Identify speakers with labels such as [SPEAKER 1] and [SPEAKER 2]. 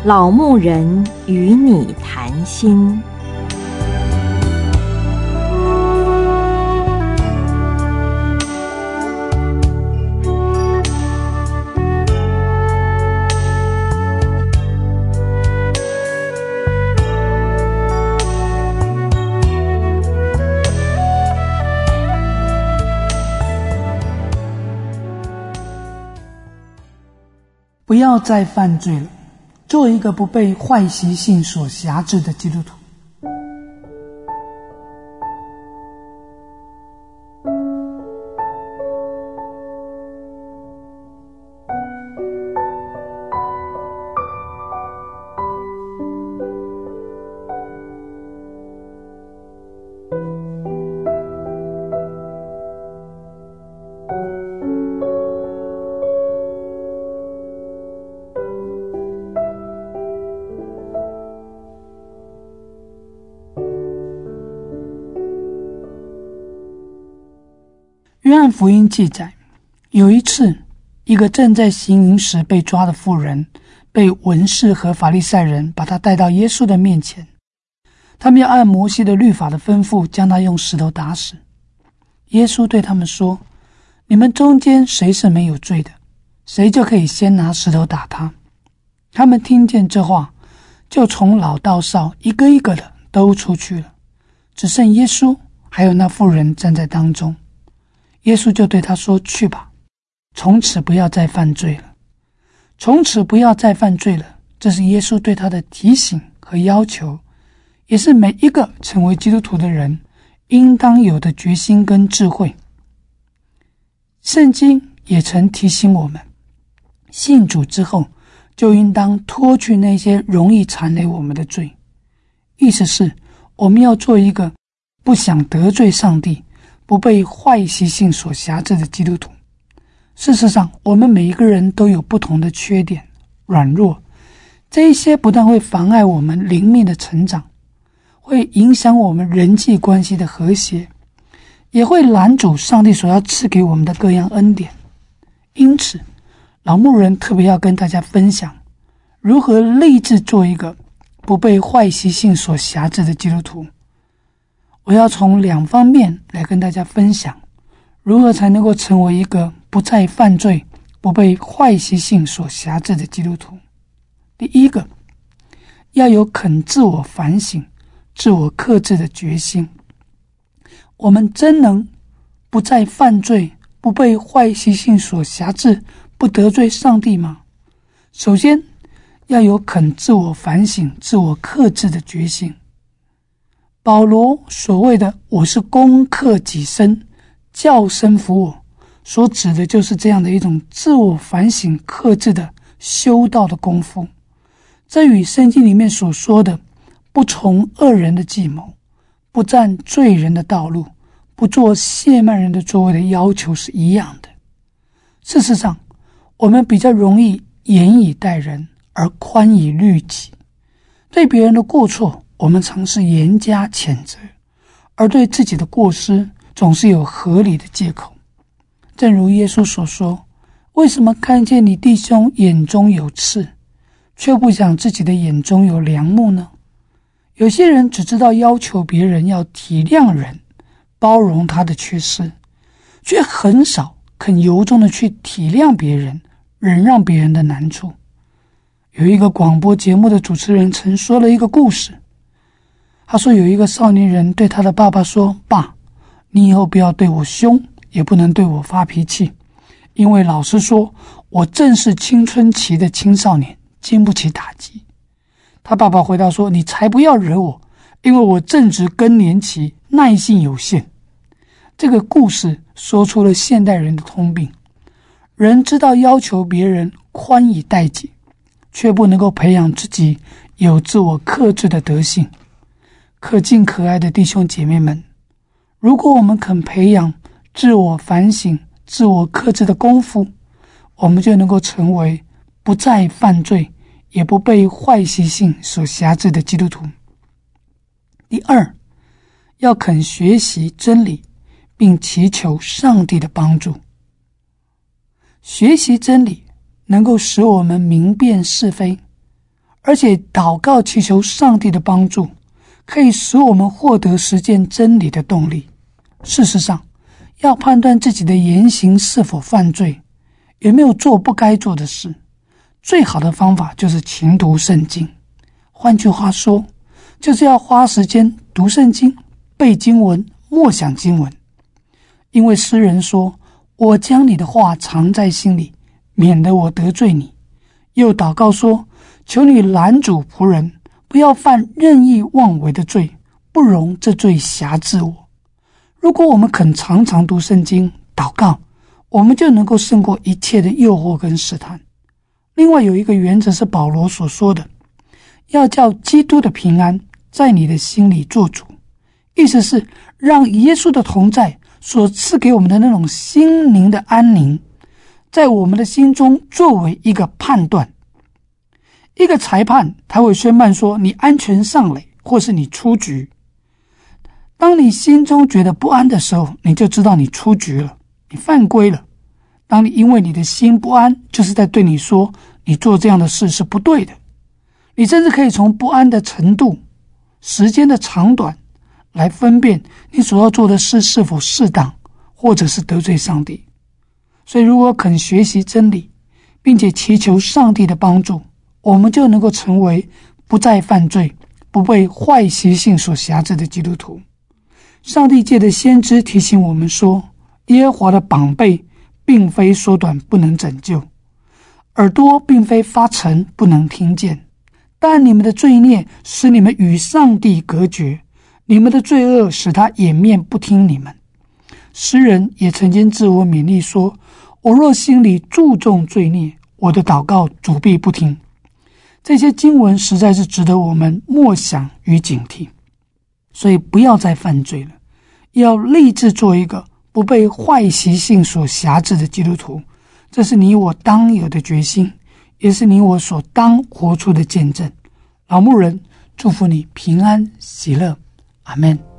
[SPEAKER 1] 老牧人与你谈心。
[SPEAKER 2] 不要再犯罪了，做一个不被坏习性所辖制的基督徒。约翰福音记载，有一次，一个正在行淫时被抓的妇人，被文士和法利赛人把他带到耶稣的面前，他们要按摩西的律法的吩咐，将他用石头打死。耶稣对他们说：你们中间谁是没有罪的，谁就可以先拿石头打他。他们听见这话，就从老到少一个一个的都出去了，只剩耶稣还有那妇人站在当中。耶稣就对他说：去吧，从此不要再犯罪了。从此不要再犯罪了，这是耶稣对他的提醒和要求，也是每一个成为基督徒的人应当有的决心跟智慧。圣经也曾提醒我们，信主之后就应当脱去那些容易缠累我们的罪，意思是我们要做一个不想得罪上帝，不被坏习性所辖制的基督徒。事实上，我们每一个人都有不同的缺点、软弱，这一些不但会妨碍我们灵命的成长，会影响我们人际关系的和谐，也会拦阻上帝所要赐给我们的各样恩典。因此，老牧人特别要跟大家分享，如何立志做一个不被坏习性所辖制的基督徒。我要从两方面来跟大家分享，如何才能够成为一个不再犯罪、不被坏习性所辖制的基督徒。第一个，要有肯自我反省、自我克制的决心。我们真能不再犯罪、不被坏习性所辖制、不得罪上帝吗？首先，要有肯自我反省、自我克制的决心。保罗所谓的我是攻克己身，叫身服我，所指的就是这样的一种自我反省克制的修道的功夫。这与圣经里面所说的不从恶人的计谋，不占罪人的道路，不做亵慢人的作为的要求是一样的。事实上，我们比较容易严以待人，而宽以律己。对别人的过错，我们常是严加谴责，而对自己的过失总是有合理的借口。正如耶稣所说，为什么看见你弟兄眼中有刺，却不想自己的眼中有梁木呢？有些人只知道要求别人要体谅人，包容他的缺失，却很少肯由衷的去体谅别人，忍让别人的难处。有一个广播节目的主持人曾说了一个故事，他说有一个少年人对他的爸爸说：爸，你以后不要对我凶，也不能对我发脾气，因为老实说，我正是青春期的青少年，经不起打击。他爸爸回答说：你才不要惹我，因为我正值更年期，耐性有限。这个故事说出了现代人的通病，人知道要求别人宽以待己，却不能够培养自己有自我克制的德性。可敬可爱的弟兄姐妹们，如果我们肯培养自我反省、自我克制的功夫，我们就能够成为不再犯罪，也不被坏习性所辖制的基督徒。第二，要肯学习真理，并祈求上帝的帮助。学习真理能够使我们明辨是非， 而且祷告祈求上帝的帮助，可以使我们获得实践真理的动力。事实上，要判断自己的言行是否犯罪，有没有做不该做的事，最好的方法就是勤读圣经。换句话说，就是要花时间读圣经、背经文、默想经文。因为诗人说，我将你的话藏在心里，免得我得罪你。又祷告说，求你拦阻仆人，不要犯任意妄为的罪，不容这罪辖制我。如果我们肯常常读圣经、祷告，我们就能够胜过一切的诱惑跟试探。另外有一个原则是保罗所说的，要叫基督的平安在你的心里做主，意思是让耶稣的同在所赐给我们的那种心灵的安宁，在我们的心中作为一个判断。一个裁判他会宣判说你安全上垒，或是你出局。当你心中觉得不安的时候，你就知道你出局了，你犯规了。当你因为你的心不安，就是在对你说你做这样的事是不对的。你甚至可以从不安的程度、时间的长短来分辨你所要做的事是否适当，或者是得罪上帝。所以如果肯学习真理，并且祈求上帝的帮助，我们就能够成为不再犯罪、不被坏习性所辖制的基督徒。上帝借着先知提醒我们说，耶和华的膀臂并非缩短不能拯救，耳朵并非发沉不能听见，但你们的罪孽使你们与上帝隔绝，你们的罪恶使他掩面不听你们。诗人也曾经自我勉励说，我若心里注重罪孽，我的祷告主必不听。这些经文实在是值得我们默想与警惕。所以不要再犯罪了，要立志做一个不被坏习性所辖制的基督徒。这是你我当有的决心，也是你我所当活出的见证。老牧人祝福你平安喜乐，阿们。